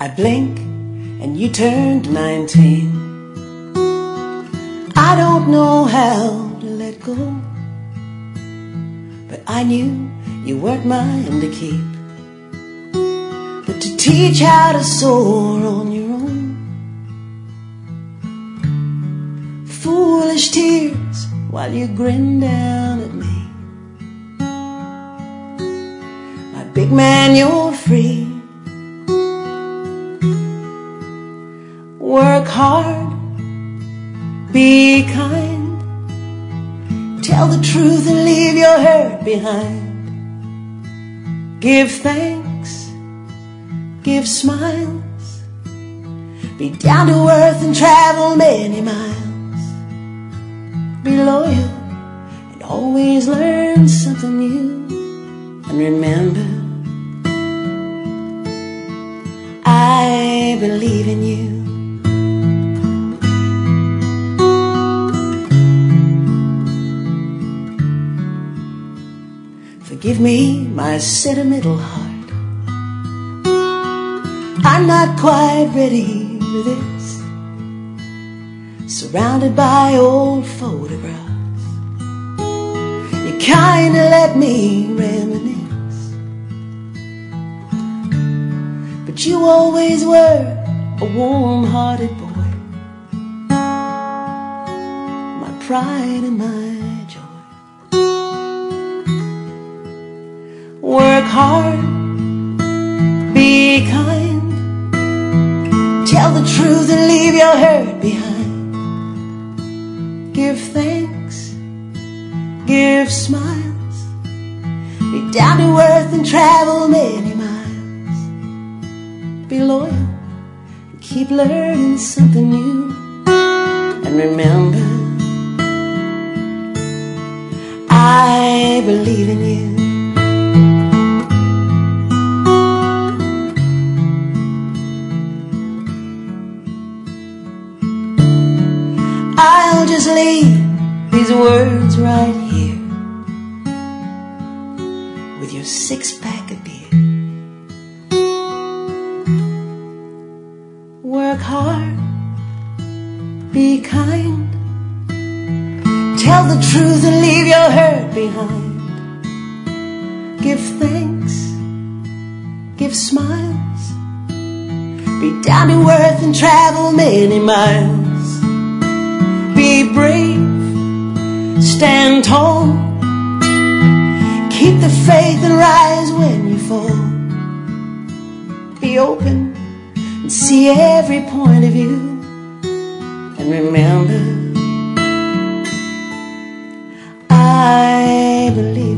I blink and you turned 19. I don't know how to let go, but I knew you weren't mine to keep, but to teach how to soar on your own. Foolish tears while you grin down at me. My big man, you're free. Work hard, be kind, tell the truth and leave your hurt behind. Give thanks, give smiles, be down to earth and travel many miles. Be loyal and always learn something new. And remember, I believe in you. Forgive me my sentimental heart, I'm not quite ready for this. Surrounded by old photographs, you kinda let me reminisce. But you always were a warm-hearted boy, my pride and my work hard, be kind, tell the truth and leave your hurt behind. Give thanks, give smiles, be down to earth and travel many miles. Be loyal and keep learning something new. And remember, I believe in you. I'll just leave these words right here with your six-pack of beer. Work hard, be kind, tell the truth and leave your hurt behind. Give thanks, give smiles, be down to earth and travel many miles. Be brave, stand tall, keep the faith and rise when you fall. Be open and see every point of view. And remember, I believe